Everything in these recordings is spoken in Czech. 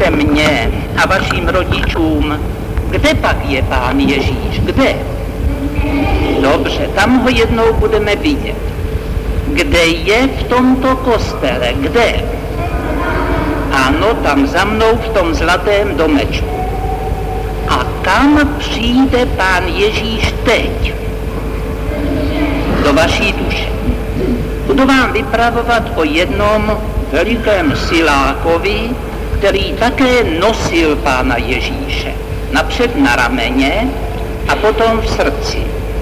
řekněte mně a vašim rodičům, kde pak je Pán Ježíš, kde? Dobře, tam ho jednou budeme vidět. Kde je v tomto kostele, kde? Ano, tam za mnou v tom zlatém domečku. A kam přijde Pán Ježíš teď? Do vaší duše. Budu vám vypravovat o jednom velikém silákovi, který také nosil Pána Ježíše. Napřed na rameně a potom v srdci.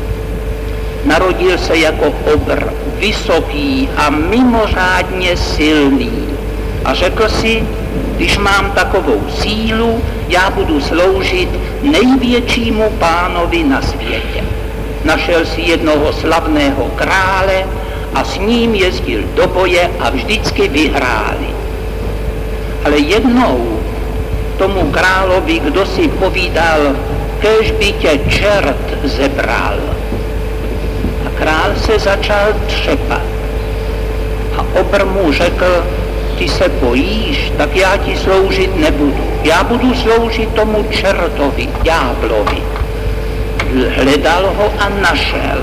Narodil se jako obr, vysoký a mimořádně silný. A řekl si, když mám takovou sílu, já budu sloužit největšímu pánovi na světě. Našel si jednoho slavného krále a s ním jezdil do boje a vždycky vyhráli. Ale jednou tomu královi kdo si povídal, kéž by tě čert zebral. A král se začal třepat. A obr mu řekl, ty se bojíš, tak já ti sloužit nebudu. Já budu sloužit tomu čertovi, ďáblovi. Hledal ho a našel.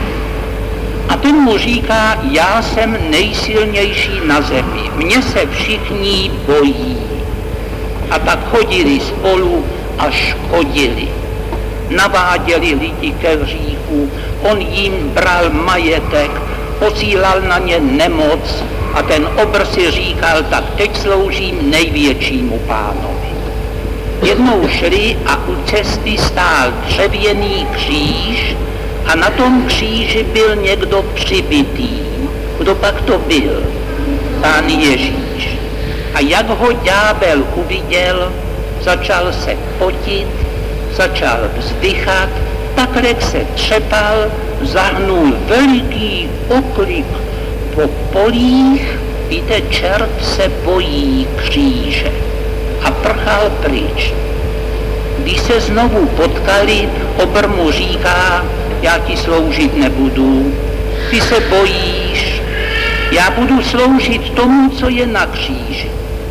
A ten mu říká, já jsem nejsilnější na zemi, mě se všichni bojí. A tak chodili spolu a škodili. Naváděli lidi ke hříchu, on jim bral majetek, posílal na ně nemoc a ten obr si říkal, tak teď sloužím největšímu pánovi. Jednou šli a u cesty stál dřevěný kříž a na tom kříži byl někdo přibitý. Kdo pak to byl? Pán Ježíš. A jak ho ďábel uviděl, začal se potit, začal vzdychat, tak se třepal, zahnul veliký oklik po polích, víte, čert se bojí kříže a prchal pryč. Když se znovu potkali, obr mu říká, já ti sloužit nebudu, ty se bojíš, já budu sloužit tomu, co je na kříži.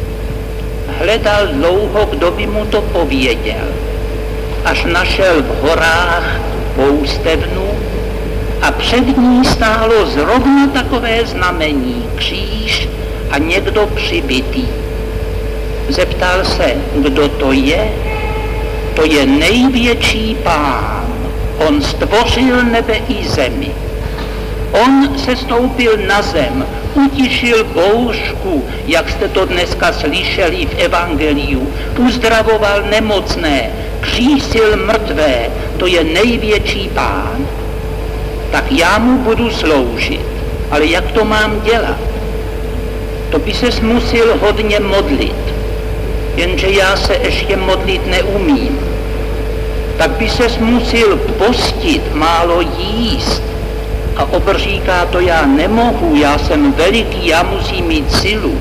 Hledal dlouho, kdo by mu to pověděl, až našel v horách poustevnu a před ní stálo zrovna takové znamení, kříž a někdo přibitý. Zeptal se, kdo to je? To je největší Pán. On stvořil nebe i zemi. On se stoupil na zem, utišil bouřku, jak jste to dneska slyšeli v evangeliu, uzdravoval nemocné, křísil mrtvé, to je největší Pán. Tak já mu budu sloužit, ale jak to mám dělat? To by ses musil hodně modlit, jenže já se ještě modlit neumím. Tak by ses musil postit, málo jíst. A obr říká, to já nemohu, já jsem veliký, já musím mít silu.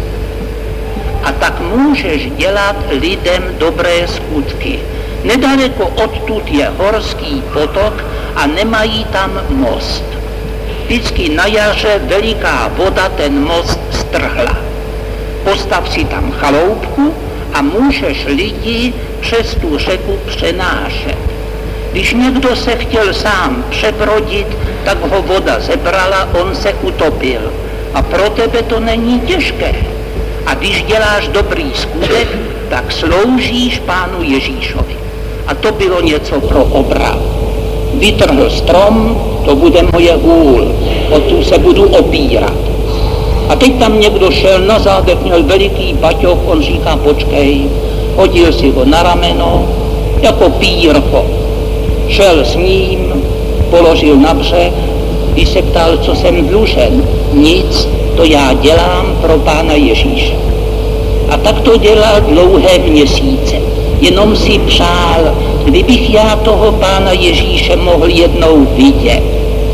A tak můžeš dělat lidem dobré skutky. Nedaleko odtud je horský potok a nemají tam most. Vždycky na jaře veliká voda ten most strhla. Postav si tam chaloupku a můžeš lidi přes tu řeku přenášet. Když někdo se chtěl sám přebrodit, tak ho voda zebrala, on se utopil. A pro tebe to není těžké. A když děláš dobrý skutek, tak sloužíš Pánu Ježíšovi. A to bylo něco pro obra. Vytrhl strom, to bude moje hůl, o tu se budu opírat. A teď tam někdo šel na zádech, měl veliký baťoch, on říká, počkej, hodil si ho na rameno, jako pírko. Šel s ním, položil na břeh, když se ptal, co jsem dlužen, nic, to já dělám pro Pána Ježíše. A tak to dělal dlouhé měsíce. Jenom si přál, kdybych já toho Pána Ježíše mohl jednou vidět.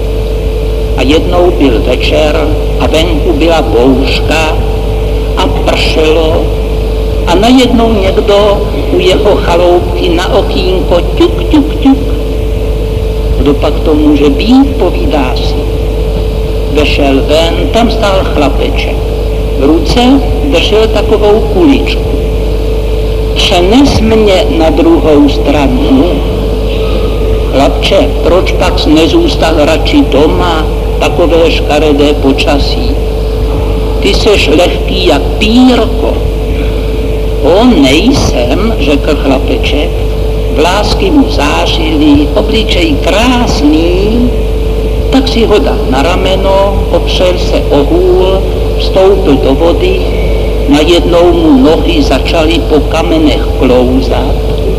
A jednou byl večer a venku byla bouřka a pršelo a najednou někdo u jeho chaloupky na okýnko ťuk, ťuk, ťuk. Kdo pak to může být, povídá si. Vešel ven, tam stál chlapeček. V ruce držel takovou kuličku. přenes mě na druhou stranu. Chlapče, proč pak nezůstal radši doma, takové škaredé počasí? Ty seš lehký jak pírko. O, nejsem, řekl chlapeček, vlásky mu zářily, obličej krásný, tak si ho dal na rameno, opřel se o hůl, vstoupil do vody, najednou mu nohy začaly po kamenech klouzat.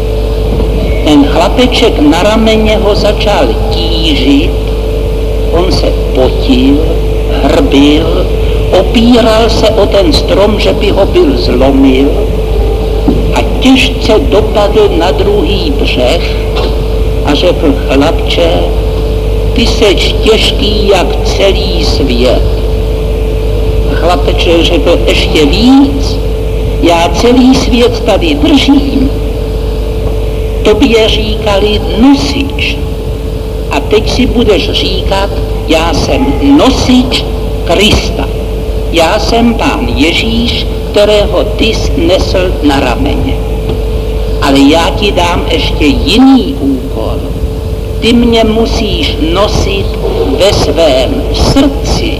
Ten chlapeček na rameně ho začal tížit, on se potil, hrbil, opíral se o ten strom, že by ho byl zlomil a těžce dopadl na druhý břeh a řekl: chlapče, ty seš těžký jak celý svět. Chlapeček řekl: ještě víc, já celý svět tady držím. Tobě říkali nosič a teď si budeš říkat: já jsem nosič Krista. Já jsem Pán Ježíš, kterého ty nesl na rameně. Ale já ti dám ještě jiný úkol. Ty mě musíš nosit ve svém srdci.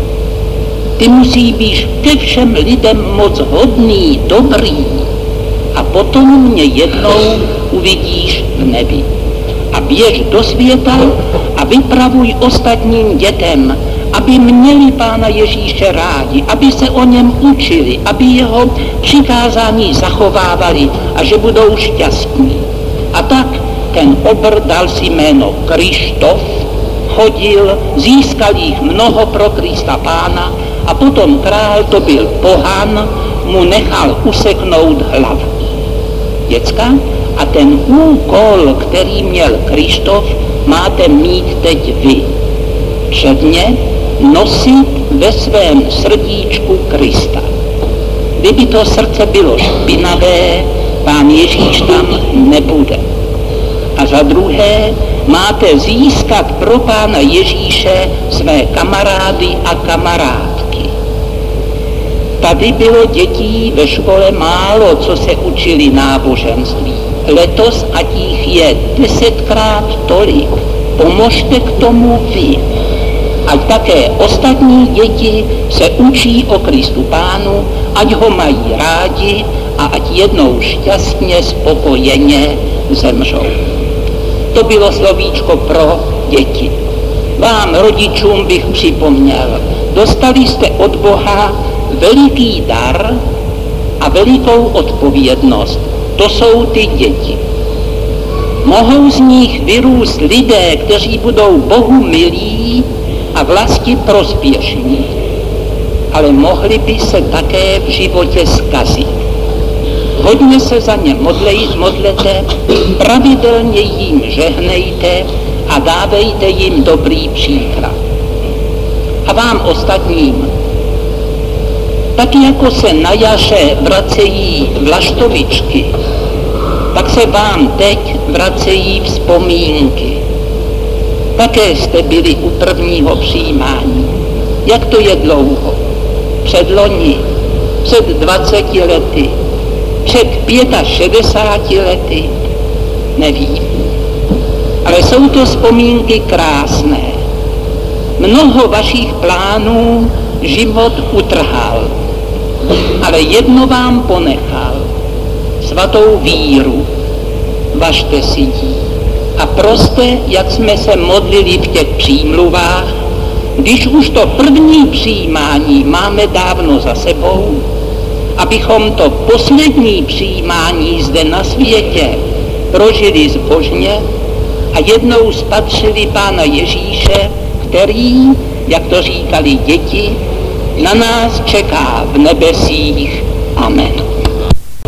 Ty musí být ke všem lidem moc hodný, dobrý. A potom mě jednou uvidíš v nebi. A běž do světa a vypravuj ostatním dětem, aby měli Pána Ježíše rádi, aby se o něm učili, aby jeho přikázání zachovávali a že budou šťastní. A tak ten obr dal si jméno Krištof, chodil, získal jich mnoho pro Krista Pána a potom král, to byl pohan, mu nechal useknout hlavu. Děcka, a ten úkol, který měl Krištof, máte mít teď vy. Předně nosit ve svém srdíčku Krista. Kdyby to srdce bylo špinavé, Pán Ježíš tam nebude. A za druhé, máte získat pro Pána Ježíše své kamarády a kamarádky. Tady bylo dětí ve škole málo, co se učili náboženství. Letos, ať jich je 10krát tolik. Pomožte k tomu vy. Ať také ostatní děti se učí o Kristu Pánu, ať ho mají rádi a ať jednou šťastně, spokojeně zemřou. To bylo slovíčko pro děti. Vám, rodičům, bych připomněl, dostali jste od Boha veliký dar a velikou odpovědnost. To jsou ty děti. Mohou z nich vyrůst lidé, kteří budou Bohu milí a vlasti prospěšní, ale mohli by se také v životě zkazit. Hodně se za ně modlete, pravidelně jim žehnejte a dávejte jim dobrý příklad. A vám ostatním, tak jako se na jaře vracejí vlaštovičky, tak se vám teď vracejí vzpomínky. Také jste byli u prvního přijímání. Jak to je dlouho? Předloni, před 20 lety, před 65 lety, nevím. Ale jsou to vzpomínky krásné. Mnoho vašich plánů život utrhal, ale jedno vám ponechal, svatou víru. Važte si ji a proste, jak jsme se modlili v těch přímluvách, když už to první přijímání máme dávno za sebou, abychom to poslední přijímání zde na světě prožili zbožně a jednou spatřili Pána Ježíše, který, jak to říkali děti, na nás čeká v nebesích. Amen.